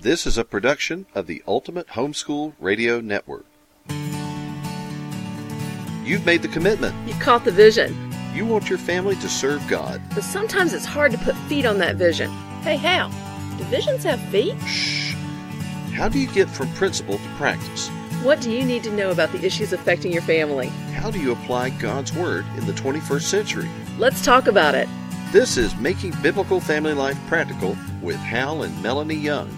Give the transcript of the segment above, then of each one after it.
This is a production of the Ultimate Homeschool Radio Network. You've made the commitment. You've caught the vision. You want your family to serve God. But sometimes it's hard to put feet on that vision. Hey, Hal, do visions have feet? Shh. How do you get from principle to practice? What do you need to know about the issues affecting your family? How do you apply God's Word in the 21st century? Let's talk about it. This is Making Biblical Family Life Practical with Hal and Melanie Young.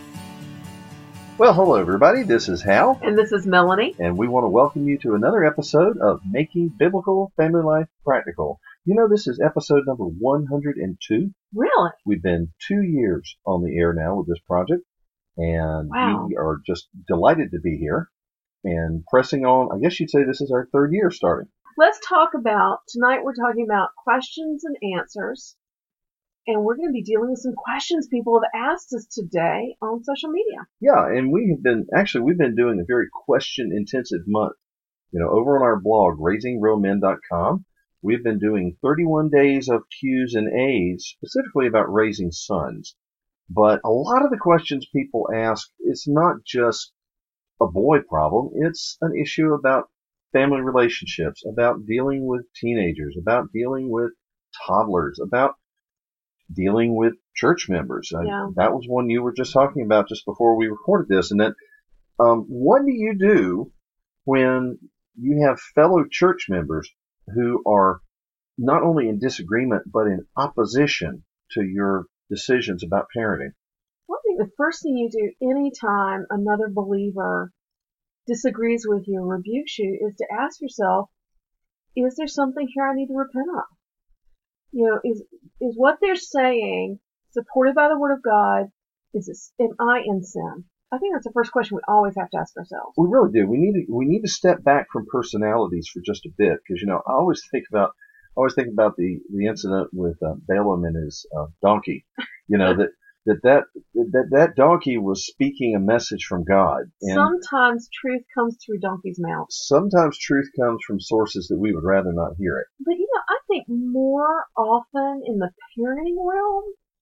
Well, hello everybody, this is Hal. And this is Melanie. And we want to welcome you to another episode of Making Biblical Family Life Practical. You know, this is episode number 102. Really? We've been 2 years on the air now with this project. And Wow. We are just delighted to be here and pressing on. I guess you'd say this is our third year starting. Let's talk about, tonight we're talking about questions and answers. And we're going to be dealing with some questions people have asked us today on social media. Yeah, and we've been doing a very question-intensive month. You know, over on our blog, raisingrealmen.com, we've been doing 31 days of Q's and A's, specifically about raising sons. But a lot of the questions people ask, it's not just a boy problem. It's an issue about family relationships, about dealing with teenagers, about dealing with toddlers, about dealing with church members. Yeah. That was one you were just talking about just before we recorded this. And that, what do you do when you have fellow church members who are not only in disagreement, but in opposition to your decisions about parenting? Well, I think the first thing you do anytime another believer disagrees with you or rebukes you is to ask yourself, is there something here I need to repent of? You know, is what they're saying supported by the Word of God? Am I in sin? I think that's the first question we always have to ask ourselves. We really do. We need to step back from personalities for just a bit, because you know I always think about the incident with Balaam and his donkey. You know that donkey was speaking a message from God. And sometimes truth comes through donkey's mouth. Sometimes truth comes from sources that we would rather not hear it. But you know, I think more often in the parenting realm,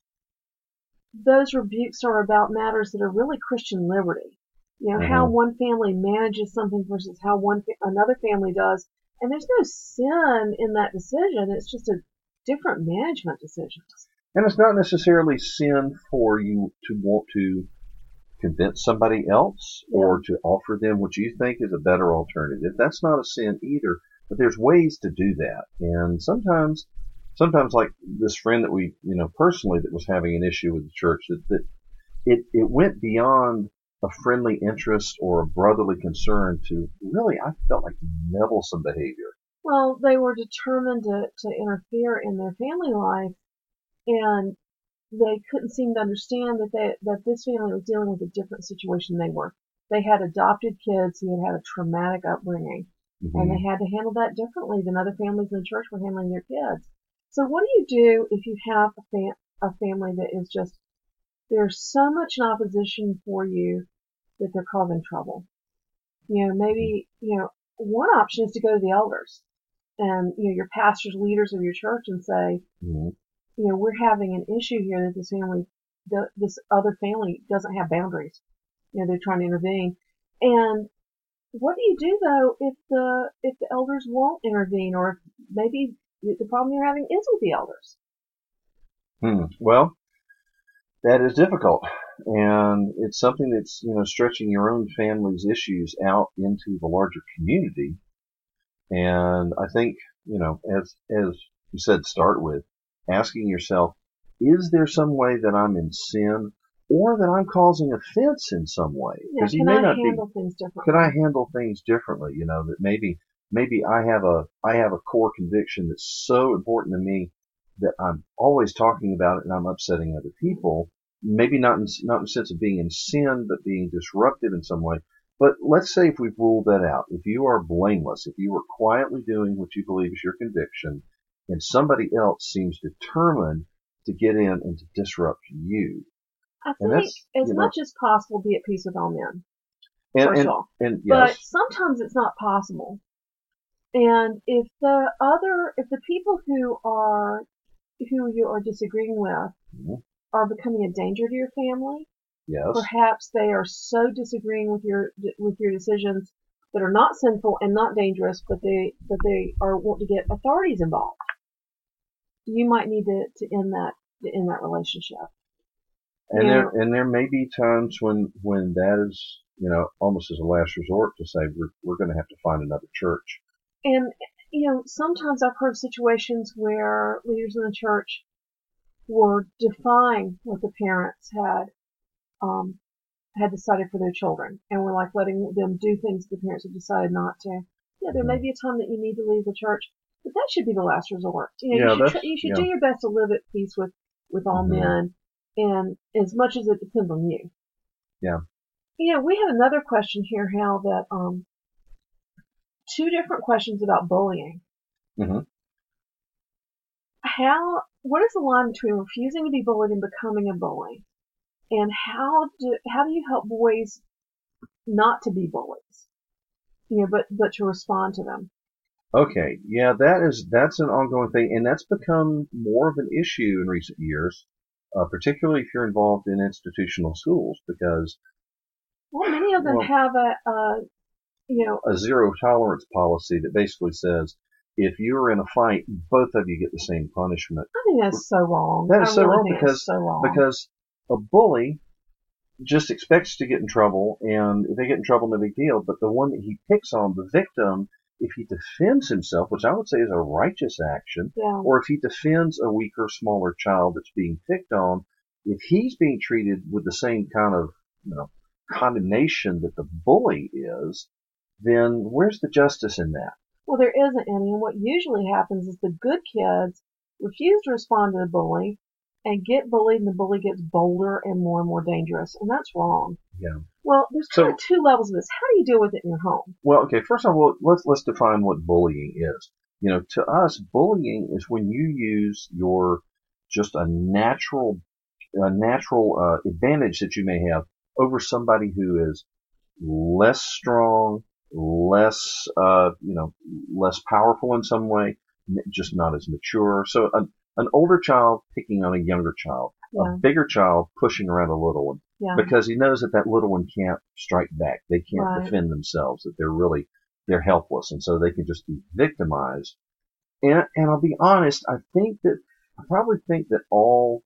those rebukes are about matters that are really Christian liberty. You know, how one family manages something versus how another family does. And there's no sin in that decision. It's just a different management decision. And it's not necessarily sin for you to want to convince somebody else or to offer them what you think is a better alternative. That's not a sin either. But there's ways to do that. And sometimes like this friend that we, you know, personally that was having an issue with the church, that it went beyond a friendly interest or a brotherly concern to really, I felt like meddlesome behavior. Well, they were determined to interfere in their family life, and they couldn't seem to understand that this family was dealing with a different situation than they were. They had adopted kids who had a traumatic upbringing, and they had to handle that differently than other families in the church were handling their kids. So what do you do if you have a family that is just, there's so much in opposition for you that they're causing trouble? You know, maybe, you know, one option is to go to the elders and, you know, your pastors, leaders of your church, and say, you know, we're having an issue here that this other family doesn't have boundaries. You know, they're trying to intervene. And what do you do though if the elders won't intervene, or if maybe the problem you're having is with the elders? Well, that is difficult, and it's something that's, you know, stretching your own family's issues out into the larger community. And I think, you know, as you said, start with asking yourself, is there some way that I'm in sin, or that I'm causing offense in some way? Yeah, can I handle things differently? Can I handle things differently? You know, that maybe I have a core conviction that's so important to me that I'm always talking about it and I'm upsetting other people. Maybe not in the sense of being in sin, but being disruptive in some way. But let's say if we've ruled that out, if you are blameless, if you are quietly doing what you believe is your conviction, and somebody else seems determined to get in and to disrupt you. I think as much as possible, be at peace with all men. First of all. Yes. But sometimes it's not possible. And if the people who you are disagreeing with are becoming a danger to your family, Yes. Perhaps they are so disagreeing with your decisions that are not sinful and not dangerous, but they are want to get authorities involved. You might need to end that relationship. And there may be times when that is, almost as a last resort to say we're going to have to find another church. And sometimes I've heard situations where leaders in the church were defying what the parents had decided for their children, and were like letting them do things the parents have decided not to. Yeah, there may be a time that you need to leave the church, but that should be the last resort. You should do your best to live at peace with all men, and as much as it depends on you. Yeah. We have another question here, Hal, that two different questions about bullying. Mm-hmm. What is the line between refusing to be bullied and becoming a bully? And how do you help boys not to be bullies? But to respond to them. Okay, yeah, that's an ongoing thing, and that's become more of an issue in recent years, particularly if you're involved in institutional schools, because many of them have a zero tolerance policy that basically says if you're in a fight, both of you get the same punishment. I think that's so wrong. That is so wrong because a bully just expects to get in trouble, and if they get in trouble, no big deal. But the one that he picks on, the victim, if he defends himself, which I would say is a righteous action, or if he defends a weaker, smaller child that's being picked on, if he's being treated with the same kind of condemnation that the bully is, then where's the justice in that? Well, there isn't any, and what usually happens is the good kids refuse to respond to the bully and get bullied, and the bully gets bolder and more dangerous, and that's wrong. Yeah. Well, there's kind of two levels of this. How do you deal with it in your home? Well, okay, first of all, let's define what bullying is. To us, bullying is when you use your just a natural advantage that you may have over somebody who is less strong, less powerful in some way, just not as mature. So an older child picking on a younger child, a bigger child pushing around a little one, because he knows that little one can't strike back. They can't defend themselves, that they're helpless, and so they can just be victimized. And I'll be honest, I probably think that all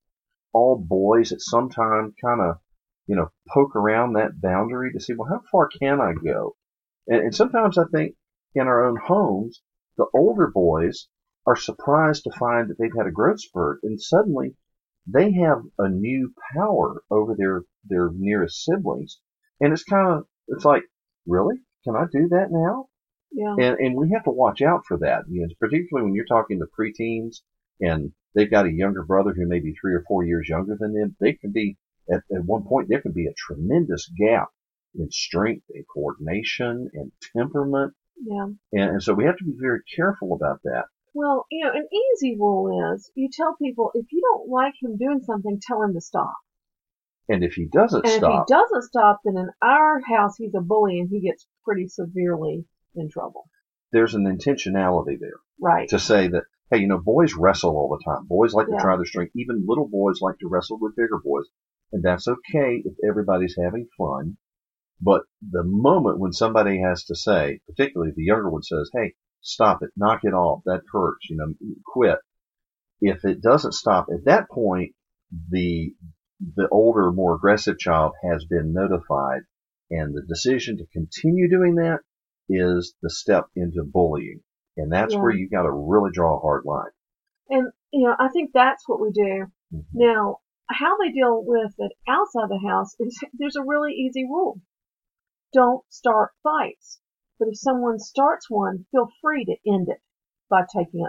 boys at some time kind of, poke around that boundary to see, well, how far can I go? And sometimes I think in our own homes, the older boys are surprised to find that they've had a growth spurt, and suddenly they have a new power over their nearest siblings. And it's like, really? Can I do that now? Yeah. And we have to watch out for that, particularly when you're talking to preteens and they've got a younger brother who may be 3 or 4 years younger than them. They can be, at one point, there can be a tremendous gap in strength and coordination and temperament. Yeah. And so we have to be very careful about that. Well, an easy rule is you tell people if you don't like him doing something, tell him to stop. And if he doesn't stop, then in our house he's a bully and he gets pretty severely in trouble. There's an intentionality there. Right. To say that, hey, boys wrestle all the time. Boys like to try their strength. Even little boys like to wrestle with bigger boys. And that's okay if everybody's having fun. But the moment when somebody has to say, particularly if the younger one says, hey, stop it, knock it off, that hurts, quit. If it doesn't stop, at that point, the older, more aggressive child has been notified, and the decision to continue doing that is the step into bullying. And that's where you got to really draw a hard line. And, I think that's what we do. Mm-hmm. Now, how they deal with it outside the house is there's a really easy rule. Don't start fights. But if someone starts one, feel free to end it by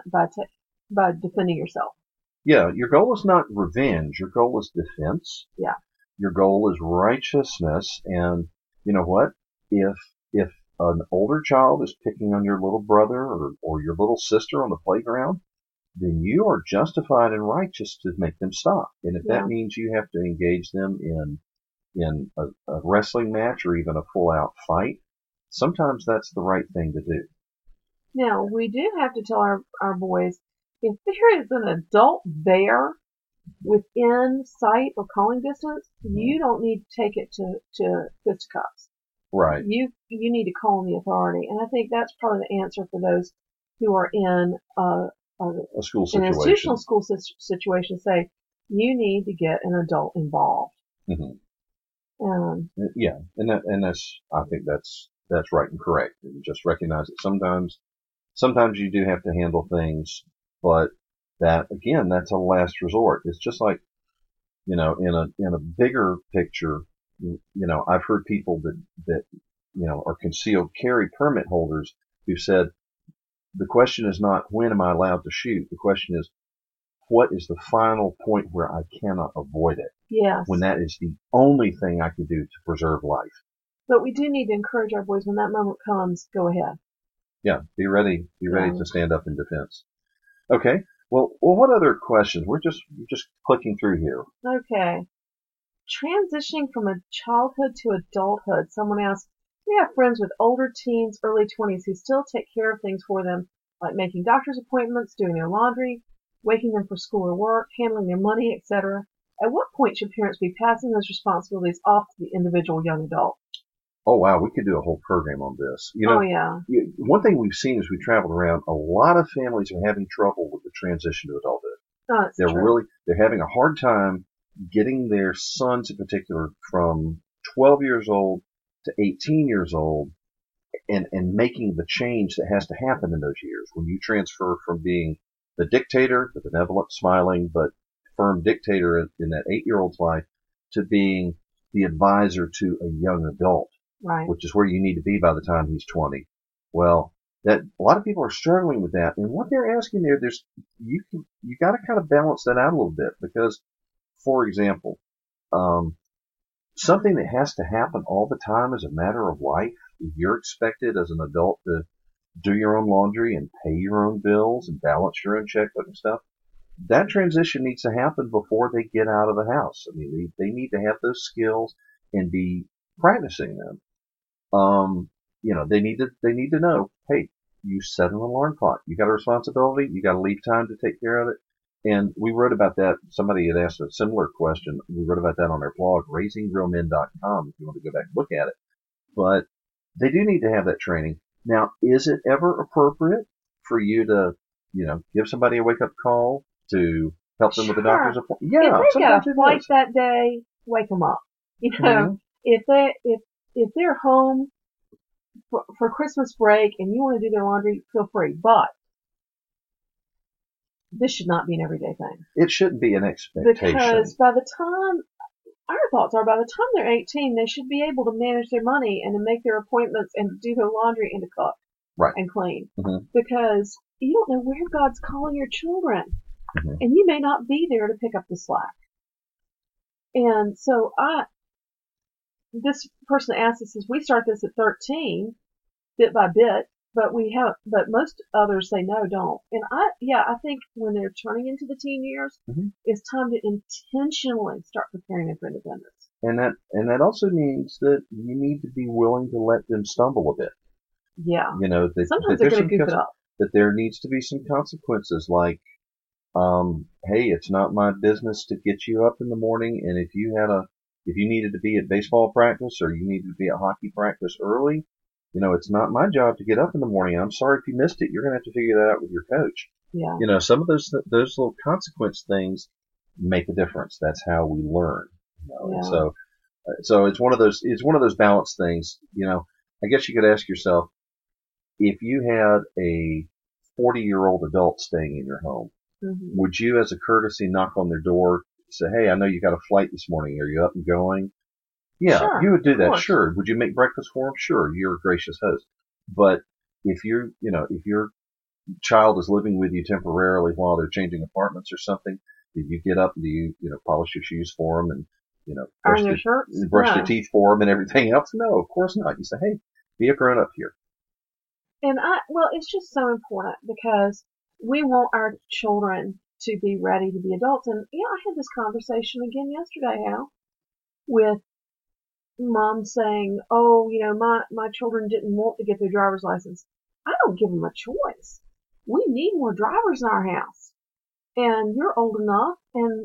defending yourself. Yeah, your goal is not revenge. Your goal is defense. Yeah. Your goal is righteousness. And you know what? If an older child is picking on your little brother or your little sister on the playground, then you are justified and righteous to make them stop. And if that means you have to engage them in a wrestling match or even a full-out fight, sometimes that's the right thing to do. Now, we do have to tell our boys, if there is an adult there, within sight or calling distance, you don't need to take it to fisticuffs. Right. You need to call on the authority, and I think that's probably the answer for those who are in A school an situation. institutional school situation. Say you need to get an adult involved. Yeah, and that's I think that's right and correct. And just recognize that sometimes you do have to handle things, but that again, that's a last resort. It's just like, in a bigger picture, I've heard people that are concealed carry permit holders who said the question is not when am I allowed to shoot. The question is what is the final point where I cannot avoid it? Yes. When that is the only thing I can do to preserve life. But we do need to encourage our boys when that moment comes, go ahead. Yeah, be ready to stand up in defense. Okay. Well, what other questions? We're just clicking through here. Okay. Transitioning from a childhood to adulthood. Someone asked, we have friends with older teens, early 20s who still take care of things for them, like making doctor's appointments, doing their laundry, waking them for school or work, handling their money, etc. At what point should parents be passing those responsibilities off to the individual young adult? Oh, wow. We could do a whole program on this. Oh, yeah. One thing we've seen as we traveled around, a lot of families are having trouble with the transition to adulthood. Oh, that's true. They're having a hard time getting their sons in particular from 12 years old to 18 years old and making the change that has to happen in those years. When you transfer from being the dictator, the benevolent, smiling, but firm dictator in that 8-year-old's life to being the advisor to a young adult. Right. Which is where you need to be by the time he's 20. Well, that a lot of people are struggling with that, and what they're asking you got to kind of balance that out a little bit because, for example, something that has to happen all the time as a matter of life. If you're expected as an adult to do your own laundry and pay your own bills and balance your own checkbook and stuff, that transition needs to happen before they get out of the house. I mean, they need to have those skills and be practicing them. They need to know, hey, you set an alarm clock. You got a responsibility. You got to leave time to take care of it. And we wrote about that. Somebody had asked a similar question. We wrote about that on our blog, raisingrealmen.com, if you want to go back and look at it. But they do need to have that training. Now, is it ever appropriate for you to, give somebody a wake up call to help them with the doctor's appointment? Yeah. If they got a flight that day, wake them up. If they're home for Christmas break and you want to do their laundry, feel free. But this should not be an everyday thing. It shouldn't be an expectation. Because by the time they're 18, they should be able to manage their money and to make their appointments and do their laundry and to cook and clean. Mm-hmm. Because you don't know where God's calling your children. Mm-hmm. And you may not be there to pick up the slack. And so this person asked us, we start this at 13, bit by bit, but most others say no, don't. And I think when they're turning into the teen years, it's time to intentionally start preparing them for independence. And that also means that you need to be willing to let them stumble a bit. Yeah. Sometimes they're going to goof it up. That there needs to be some consequences like, hey, it's not my business to get you up in the morning, and if you needed to be at baseball practice or you needed to be at hockey practice early, it's not my job to get up in the morning. I'm sorry if you missed it. You're going to have to figure that out with your coach. Yeah. Some of those little consequence things make a difference. That's how we learn. Yeah. And so it's one of those balance things. I guess you could ask yourself, if you had a 40-year-old adult staying in your home, would you, as a courtesy, knock on their door, say, hey, I know you got a flight this morning. Are you up and going? Yeah, sure, you would do that. Course. Sure. Would you make breakfast for them? Sure. You're a gracious host. But if your child is living with you temporarily while they're changing apartments or something, do you get up and do you polish your shoes for them and, brush their teeth for them and everything else? No, of course not. You say, hey, be a grown up here. And it's just so important because we want our children to be ready to be adults. And I had this conversation again yesterday, Hal, with mom saying, oh, my children didn't want to get their driver's license. I don't give them a choice. We need more drivers in our house. And you're old enough and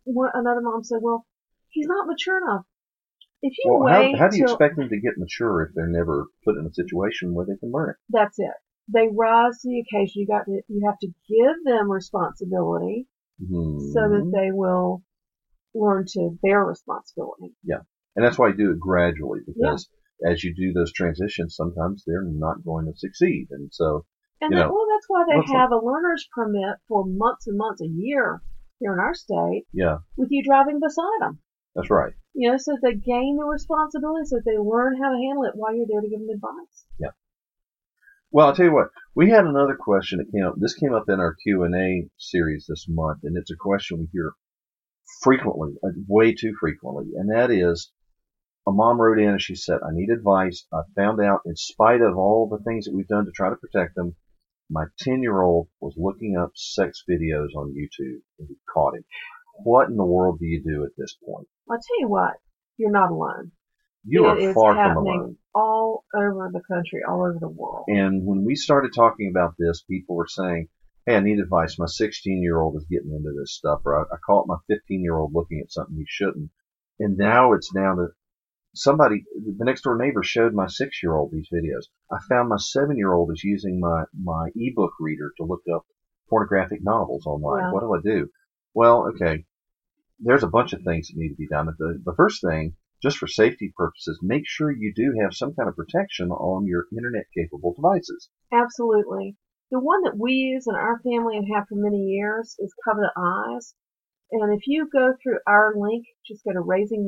another mom said, well, he's not mature enough. If you Well, wait how do you till, expect them to get mature if they're never put in a situation where they can learn it? that's it. They rise to the occasion. You have to give them responsibility so that they will learn to bear responsibility. Yeah. And that's why you do it gradually, because as you do those transitions, sometimes they're not going to succeed. And so, That's why they have a learner's permit for months and months, a year here in our state, with you driving beside them. That's right. So that they gain the responsibility, so that they learn how to handle it while you're there to give them advice. Yeah. Well, I'll tell you what, we had another question that came up. This came up in our Q&A series this month, and it's a question we hear frequently, way too frequently, and that is, a mom wrote in and she said, I need advice. I found out, in spite of all the things that we've done to try to protect them, my 10-year-old was looking up sex videos on YouTube and we caught him. What in the world do you do at this point? I'll tell you what, you're not alone. You are far from alone. All over the country, all over the world. And when we started talking about this, people were saying, hey, I need advice. My 16-year-old is getting into this stuff. Or I caught my 15-year-old looking at something he shouldn't. And now it's down to somebody, the next door neighbor showed my 6-year-old these videos. I found my 7-year-old is using my ebook reader to look up pornographic novels online. Yeah. What do I do? Well, okay, there's a bunch of things that need to be done. The first thing, just for safety purposes, make sure you do have some kind of protection on your internet-capable devices. Absolutely. The one that we use in our family and have for many years is Covenant Eyes. And if you go through our link, just go to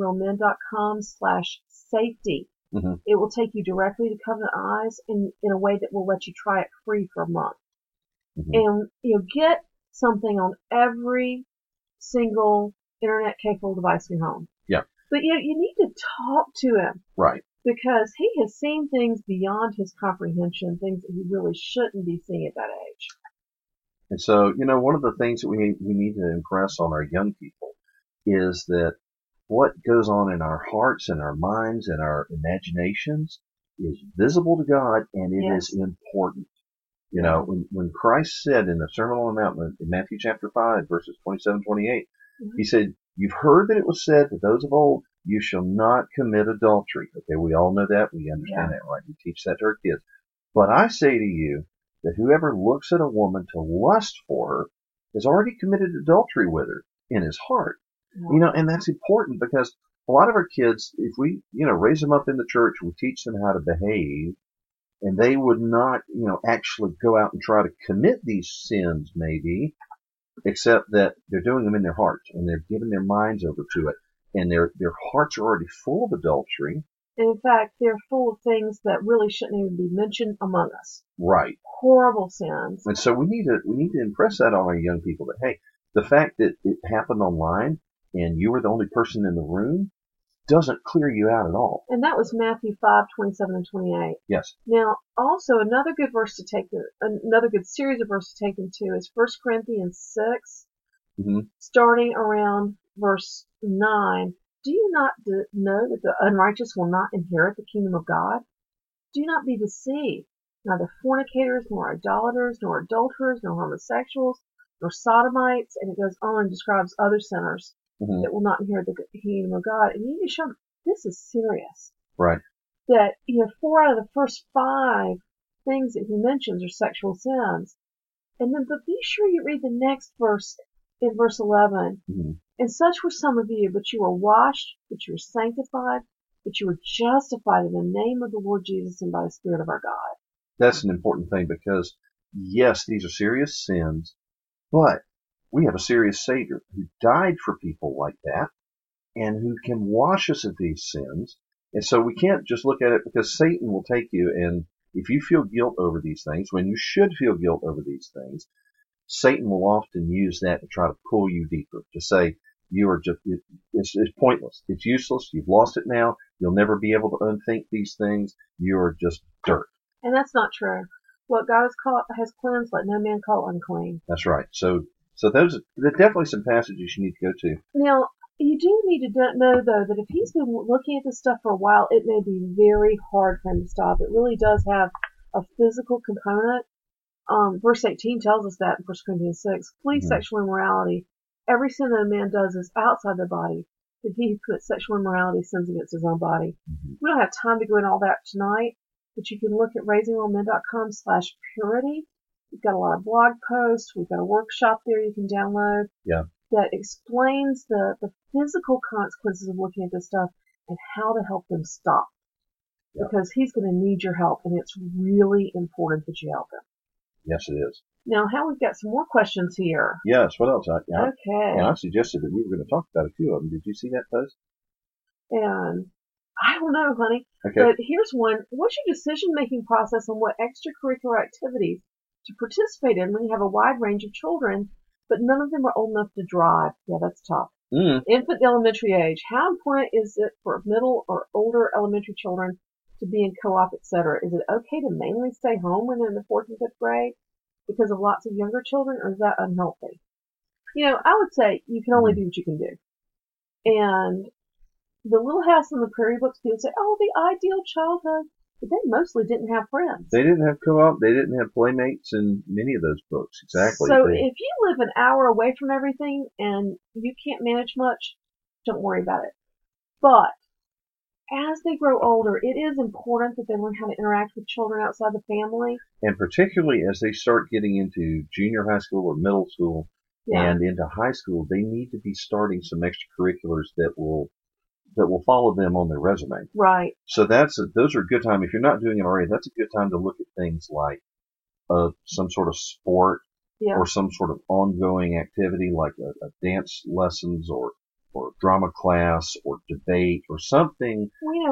raisingrealmen.com/safety. Mm-hmm. It will take you directly to Covenant Eyes in a way that will let you try it free for a month. Mm-hmm. And you'll get something on every single internet-capable device in your home. Yeah. But you need to talk to him. Right. Because he has seen things beyond his comprehension, things that he really shouldn't be seeing at that age. And so, one of the things that we need to impress on our young people is that what goes on in our hearts and our minds and our imaginations is visible to God, and it is important. When Christ said in the Sermon on the Mount in Matthew chapter 5, verses 27, 28, he said, you've heard that it was said to those of old, you shall not commit adultery. Okay, we all know that. We understand that, right? We teach that to our kids. But I say to you that whoever looks at a woman to lust for her has already committed adultery with her in his heart. Yeah. And that's important because a lot of our kids, if we, raise them up in the church, we teach them how to behave, and they would not, actually go out and try to commit these sins maybe, except that they're doing them in their hearts and they're giving their minds over to it. And their hearts are already full of adultery. And in fact, they're full of things that really shouldn't even be mentioned among us. Right. Horrible sins. And so we need to impress that on our young people that, hey, the fact that it happened online and you were the only person in the room doesn't clear you out at all. And that was Matthew 5:27 and 28. Yes. Now, also another good verse to take, another good series of verses to take them to is 1 Corinthians 6, starting around verse 9. Do you not know that the unrighteous will not inherit the kingdom of God? Do not be deceived. Neither fornicators, nor idolaters, nor adulterers, nor homosexuals, nor sodomites, and it goes on and describes other sinners that will not inherit the kingdom of God. And you need to show this is serious. Right. That 4 out of the first 5 things that he mentions are sexual sins. And then, but be sure you read the next verse in verse 11. And such were some of you, but you were washed, but you were sanctified, but you were justified in the name of the Lord Jesus and by the Spirit of our God. That's an important thing because, yes, these are serious sins, but we have a serious Savior who died for people like that and who can wash us of these sins. And so we can't just look at it because Satan will take you, and if you feel guilt over these things, when you should feel guilt over these things, Satan will often use that to try to pull you deeper, to say, you are just, it's pointless. It's useless. You've lost it now. You'll never be able to unthink these things. You're just dirt. And that's not true. What God has cleansed, let no man call unclean. That's right. So there are definitely some passages you need to go to. Now, you do need to know, though, that if he's been looking at this stuff for a while, it may be very hard for him to stop. It really does have a physical component. Verse 18 tells us that in 1 Corinthians 6. Flee sexual immorality. every sin that a man does is outside the body, but he who commits sexual immorality sins against his own body. Mm-hmm. We don't have time to go into all that tonight, but you can look at raisingrealmen.com/purity. We've got a lot of blog posts. We've got a workshop there you can download that explains the physical consequences of looking at this stuff and how to help them stop. Yeah. Because he's going to need your help, and it's really important that you help him. Yes, it is. Now, Hal, we've got some more questions here. Yes. What else? Okay. And I suggested that we were going to talk about a few of them. Did you see that post? And I don't know, honey. Okay. But here's one. What's your decision-making process on what extracurricular activities to participate in when you have a wide range of children, but none of them are old enough to drive? Yeah, that's tough. Infant elementary age. How important is it for middle or older elementary children to be in co-op, etc.? Is it okay to mainly stay home when they're in the 4th and 5th grade because of lots of younger children, or is that unhealthy? I would say you can only do what you can do. And the Little House on the Prairie books, people say, oh, the ideal childhood. But they mostly didn't have friends. They didn't have co-op. They didn't have playmates in many of those books. Exactly. So if you live an hour away from everything and you can't manage much, don't worry about it. But as they grow older, it is important that they learn how to interact with children outside the family. And particularly as they start getting into junior high school or middle school and into high school, they need to be starting some extracurriculars that will follow them on their resume. Right. So those are a good time. If you're not doing it already, that's a good time to look at things like some sort of sport or some sort of ongoing activity like a dance lessons or drama class or debate or something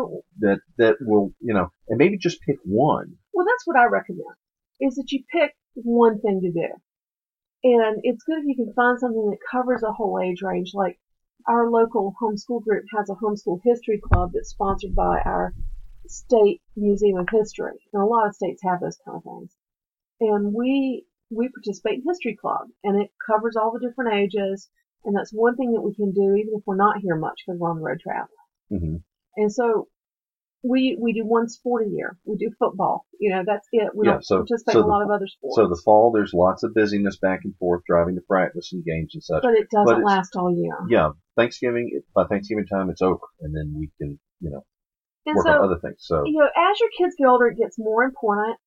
that will, and maybe just pick one. Well, that's what I recommend, is that you pick one thing to do. And it's good if you can find something that covers a whole age range. Like our local homeschool group has a homeschool history club that's sponsored by our state museum of history. And a lot of states have those kind of things. And we participate in history club, and it covers all the different ages. And that's one thing that we can do even if we're not here much because we're on the road traveling. Mm-hmm. And so we do one sport a year. We do football. That's it. We don't participate in a lot of other sports. So the fall, there's lots of busyness back and forth, driving to practice and games and such. But it doesn't last all year. Yeah. By Thanksgiving time, it's over. And then we can, work on other things. So, as your kids get older, it gets more important.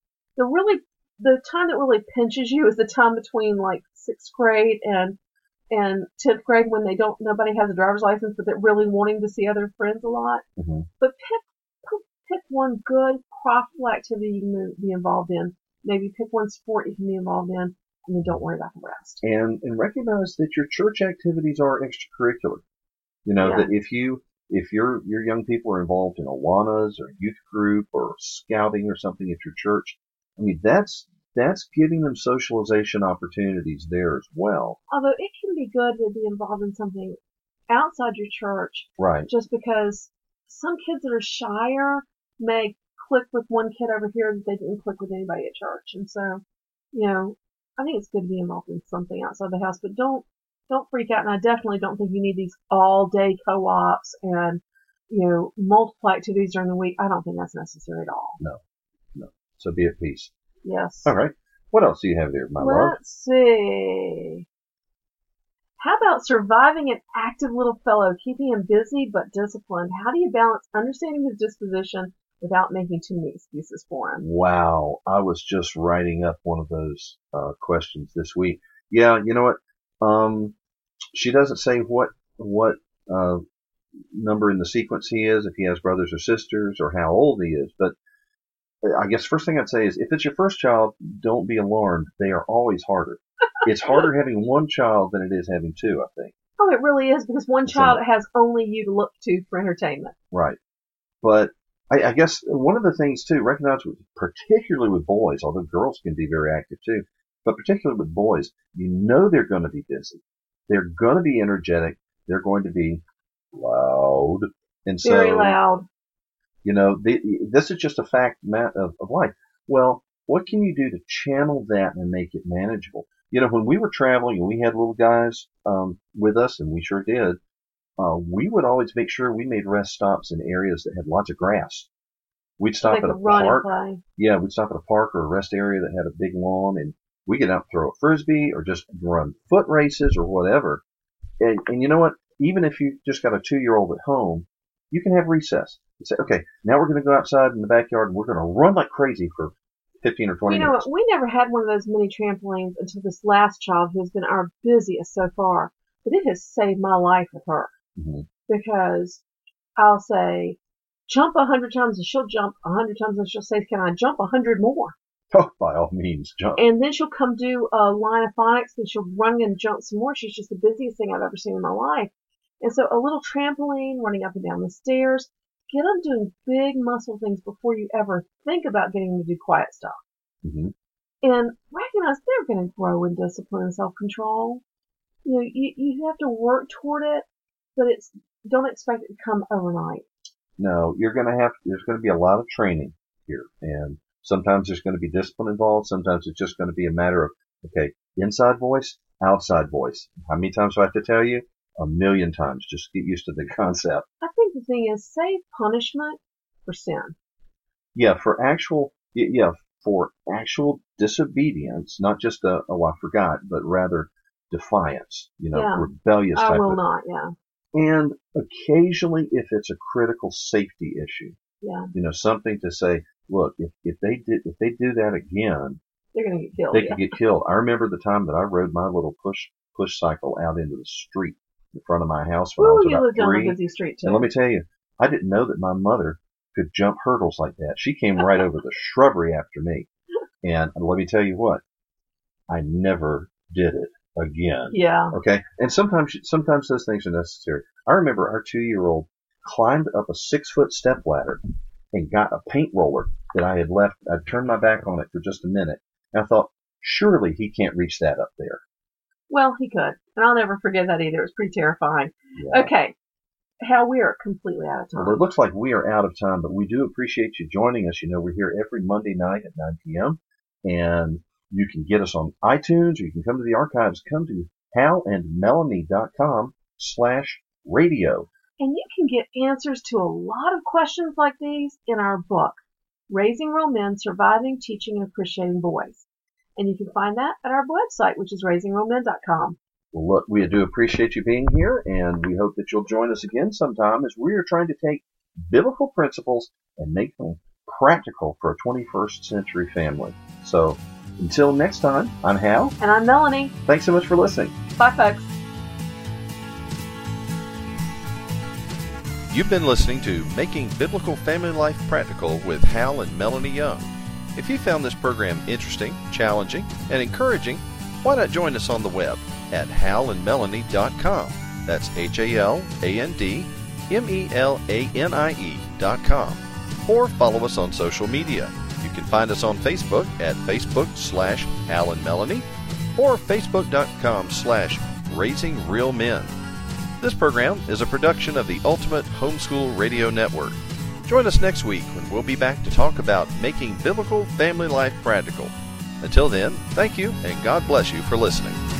The time that really pinches you is the time between like 6th grade and 10th grade when nobody has a driver's license, but they're really wanting to see other friends a lot. Mm-hmm. But pick one good profitable activity you can be involved in. Maybe pick one sport you can be involved in, and then don't worry about the rest. And recognize that your church activities are extracurricular. That if your young people are involved in Awanas or youth group or scouting or something at your church, I mean, that's giving them socialization opportunities there as well. Although it can be good to be involved in something outside your church. Right. Just because some kids that are shyer may click with one kid over here that they didn't click with anybody at church. And so, I think it's good to be involved in something outside the house, but don't freak out. And I definitely don't think you need these all day co-ops and, multiple activities during the week. I don't think that's necessary at all. No. So be at peace. Yes. All right. What else do you have there, my love? Let's see. How about surviving an active little fellow, keeping him busy but disciplined? How do you balance understanding his disposition without making too many excuses for him? Wow. I was just writing up one of those questions this week. Yeah, you know what? She doesn't say what number in the sequence he is, if he has brothers or sisters, or how old he is, but I guess first thing I'd say is if it's your first child, don't be alarmed. They are always harder. It's harder having one child than it is having two, I think. Oh, it really is, because one child has only you to look to for entertainment. Right. But I guess one of the things, too, recognize particularly with boys, although girls can be very active, too, but particularly with boys, they're going to be busy. They're going to be energetic. They're going to be loud. And so, very loud. This is just a fact of life. Well, what can you do to channel that and make it manageable? When we were traveling and we had little guys with us, and we sure did, we would always make sure we made rest stops in areas that had lots of grass. We'd stop at a park. Yeah, we'd stop at a park or a rest area that had a big lawn, and we get out and throw a frisbee or just run foot races or whatever. And you know what? Even if you just got a 2-year-old at home, you can have recess. You say, okay, now we're going to go outside in the backyard and we're going to run like crazy for 15 or 20 You know minutes. what? We never had one of those mini trampolines until this last child, who has been our busiest so far. But it has saved my life with her. Mm-hmm. Because I'll say, jump 100 times, and she'll jump 100 times, and she'll say, can I jump 100 more? Oh, by all means, jump. And then she'll come do a line of phonics, and she'll run and jump some more. She's just the busiest thing I've ever seen in my life. And so a little trampoline, running up and down the stairs, get them doing big muscle things before you ever think about getting them to do quiet stuff. Mm-hmm. And recognize they're going to grow in discipline and self-control. You know, you have to work toward it, but don't expect it to come overnight. No, there's going to be a lot of training here. And sometimes there's going to be discipline involved. Sometimes it's just going to be a matter of, okay, inside voice, outside voice. How many times do I have to tell you? 1,000,000 times. Just get used to the concept. I think the thing is, save punishment for sin. Yeah, for actual disobedience, not just I forgot, but rather defiance, rebellious type I will of. not, yeah. And occasionally, if it's a critical safety issue, yeah, something to say, look, if they do that again, they're going to get killed. They could get killed. I remember the time that I rode my little push cycle out into the street in front of my house when I was about 3. You lived on a busy street too. And let me tell you, I didn't know that my mother could jump hurdles like that. She came right over the shrubbery after me. And let me tell you what, I never did it again. Yeah. Okay. And sometimes those things are necessary. I remember our 2-year-old climbed up a 6-foot step ladder and got a paint roller that I had left. I'd turned my back on it for just a minute. And I thought, surely he can't reach that up there. Well, he could. And I'll never forget that either. It was pretty terrifying. Yeah. Okay. Hal, we are completely out of time. Well, it looks like we are out of time, but we do appreciate you joining us. We're here every Monday night at 9 p.m. And you can get us on iTunes, or you can come to the archives. Come to halandmelanie.com/radio. And you can get answers to a lot of questions like these in our book, Raising Real Men, Surviving, Teaching, and Appreciating Boys. And you can find that at our website, which is raisingrealmen.com. Well, look, we do appreciate you being here, and we hope that you'll join us again sometime as we are trying to take biblical principles and make them practical for a 21st century family. So until next time, I'm Hal. And I'm Melanie. Thanks so much for listening. Bye, folks. You've been listening to Making Biblical Family Life Practical with Hal and Melanie Young. If you found this program interesting, challenging, and encouraging, why not join us on the web at halandmelanie.com. That's HALANDMELANIE.com. Or follow us on social media. You can find us on Facebook at Facebook/Hal and Melanie or Facebook.com/Raising Real Men. This program is a production of the Ultimate Homeschool Radio Network. Join us next week when we'll be back to talk about making biblical family life practical. Until then, thank you and God bless you for listening.